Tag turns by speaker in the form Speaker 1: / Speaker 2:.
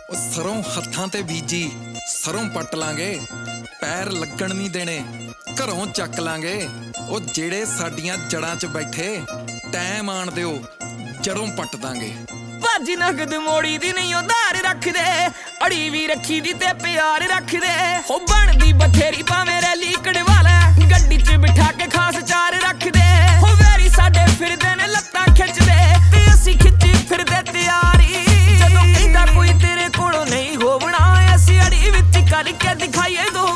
Speaker 1: ਉਹ ਸਰੋਂ ਹੱਥਾਂ ਤੇ ਬੀਜੀ ਸਰੋਂ ਪੱਟ ਲਾਂਗੇ, ਪੈਰ ਲੱਗਣ ਨਹੀਂ ਦੇਣੇ, ਘਰੋਂ ਚੱਕ ਲਾਂਗੇ। ਉਹ ਜਿਹੜੇ ਸਾਡੀਆਂ ਜੜਾਂ 'ਚ ਬੈਠੇ, ਟੈਮ ਆਣ ਦਿਓ ਜੜੋਂ ਪੱਟ ਦਾਂਗੇ।
Speaker 2: ਭਾਜੀ ਨਗਦ ਮੋੜੀ ਦੀ ਨਹੀਂ ਉਧਾਰ ਰੱਖਦੇ, ਅੜੀ ਵੀ ਰੱਖੀ ਦੀ ਤੇ ਪਿਆਰ ਰੱਖਦੇ। ਹੋ ਬਣਦੀ ਬਥੇਰੀ ਭਾਵੇਂ ਰੈਲੀ ਕਢਵਾ ਲੈ, ਗੱਡੀ 'ਚ ਬਿਠਾ ਕੇ ਖਾਸ ਚਾਰ ਰੱਖਦੇ। ਹੋ ਵੈਰੀ ਸਾਡੇ ਫਿਰਦੇ ਨੇ ਲੱਤਾਂ ਖਿੱਚਦੇ, ਤੇ ਅਸੀਂ ਖਿੱਚੀ ਫਿਰਦੇ ਤਿਆਰੀ। ਜਦੋਂ ਕਹਿੰਦਾ ਕੋਈ ਤੇਰੇ ਕੋਲੋਂ ਨਹੀਂ ਹੋਵਣਾ, ਅਸੀਂ ਅੜੀ ਵਿੱਚ ਕਰਕੇ ਦਿਖਾਈਏ ਦੋ